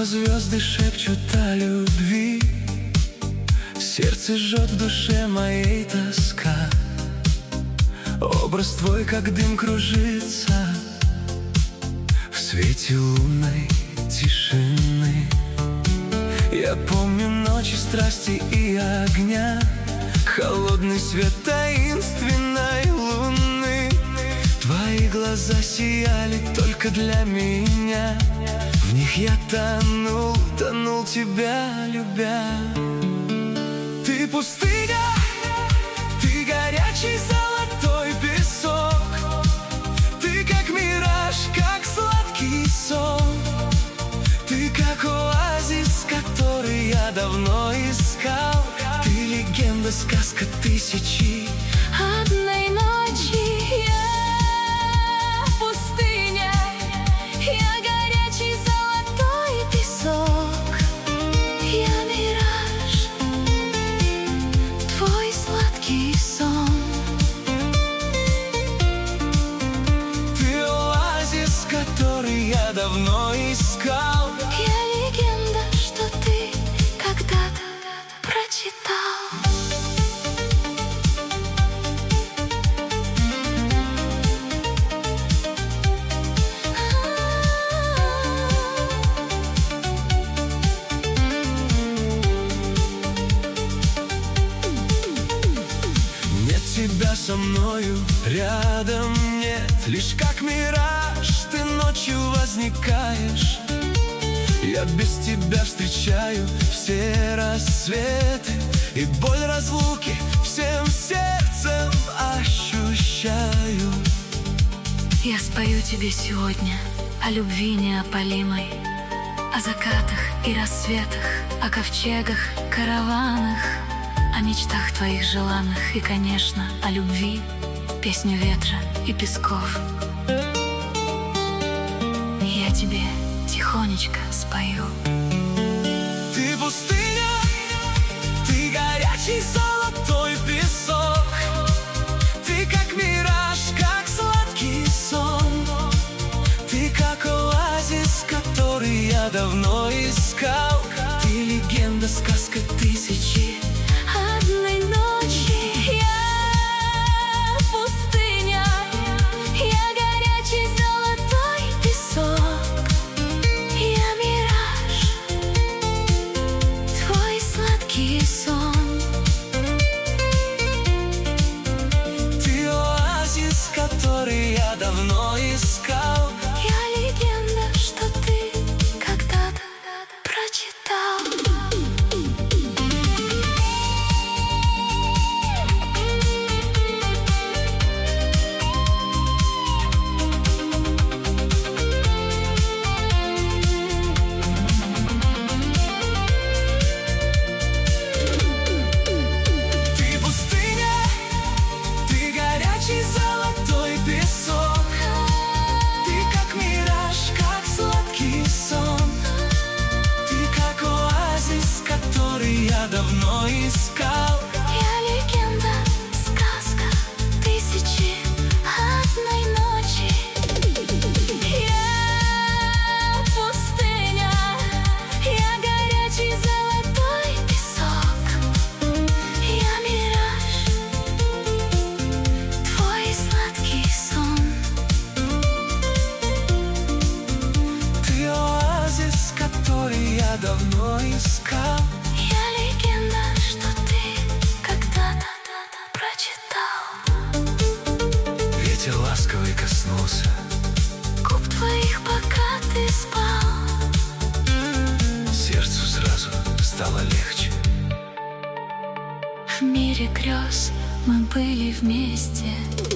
Снова звезды шепчут о любви, сердце жжет в душе моей тоска. Образ твой, как дым, кружится в свете лунной тишины. Я помню ночи страсти и огня, холодный свет таинственной луны. Твои глаза сияли только для меня, в них я тонул, тонул тебя любя. Ты пустыня, ты горячий золотой песок, ты как мираж, как сладкий сон. Ты как оазис, который я давно искал. Ты легенда, сказка тысячи одной ночи. Я пустыня, я горячий золотой песок, я мираж, твой сладкий сон. Ты оазис, который я давно искал. Я легенда, что ты когда-то прочитал. Нет тебя со мною, рядом нет, лишь как мираж ты ночью возникаешь. Я без тебя встречаю все рассветы, и боль разлуки всем сердцем ощущаю. Я спою тебе сегодня о любви неопалимой, о закатах и рассветах, о ковчегах, караванах, о мечтах твоих желанных и, конечно, о любви, песню ветра и песков. Я тебе тихонечко спою. Ты пустыня, ты горячий золотой песок, ты как мираж, как сладкий сон. Ты как оазис, который я давно искал. Ты легенда, сказка тысячи одной ночи. Я пустыня, я горячий золотой песок, я мираж, твой сладкий сон. Ты оазис, который я давно искал. Я легенда, что ты когда-то прочитал. Золотой песок, ты как мираж, как сладкий сон. Ты как оазис, который я давно искал. Я легенда, сказка тысячи одной ночи. Я пустыня, я горячий золотой песок, я мираж, твой сладкий сон. Ты оазис, который я давно искал. Я легенда, что ты когда-то прочитал. Ветер ласковый коснулся Губ твоих, пока ты спал. сердцу, сразу стало легче. В мире грез мы были вместе.